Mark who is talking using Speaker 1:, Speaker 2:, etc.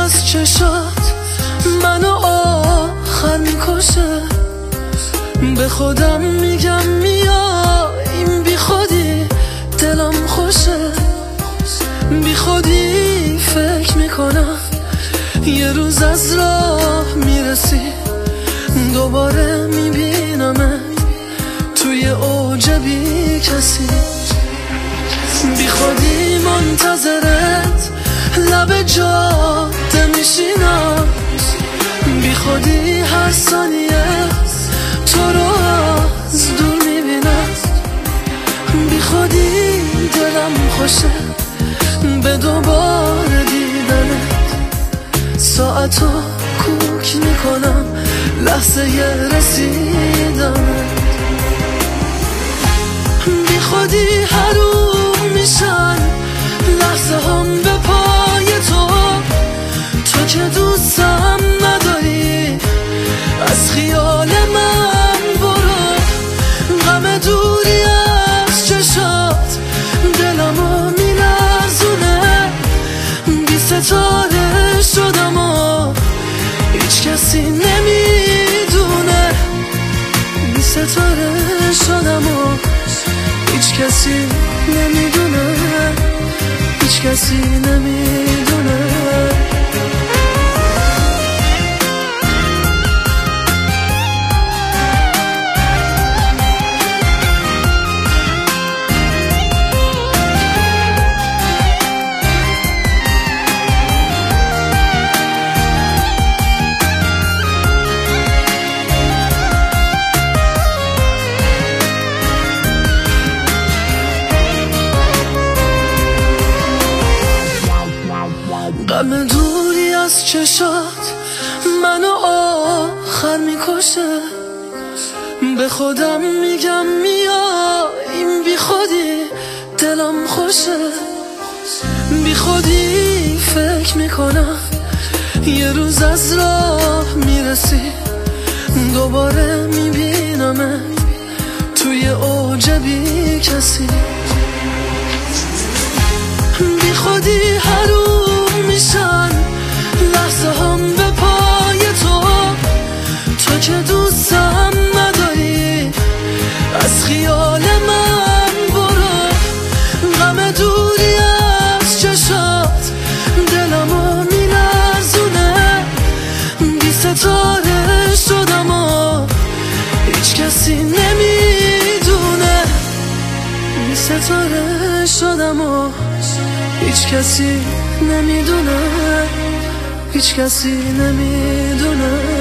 Speaker 1: از چشات منو آخر میکشه. به خودم میگم میای، این بی خودی دلم خوشه. بی خودی فکر میکنم یه روز از راه میرسی، دوباره میبینمت توی اوج بی کسی. بی خودی منتظرت لب جاده میشینم، بی خودی هر ثانیه تو رو از دور میبینم. بی خودی دلم خوشه به دوباره دیدنت، ساعتو کوک میکنم لحظه رسیدنت. بی خودی حروم میشن لحظه هم به پای تو، تو که دوستم نداری از خیال من برو. غم دوری از چشات دلمو میلرزونه، بی ستاره شدم و هیچ کسی نمیدونه. بی ستاره شدم و هیچ کسی نمیدونه، هیچ کسی نمیدونه. غم دوری از چشات منو آخر میکشه. به خودم میگم میای، این بی خودی دلم خوشه. بی خودی فکر میکنم یه روز از راه میرسی، دوباره میبینمت توی اوج بی کسی. بی خودی حروم میشن لحظه هم به پای تو، تو که دوستم نداری از خیال من برو. غم دوری از چشات دلمو میلرزونه، بی ستاره شدم و هیچ کسی نمیدونه. بی ستاره شدم و هیچ کسی نمیدونه، هیچ کسی نمیدونه.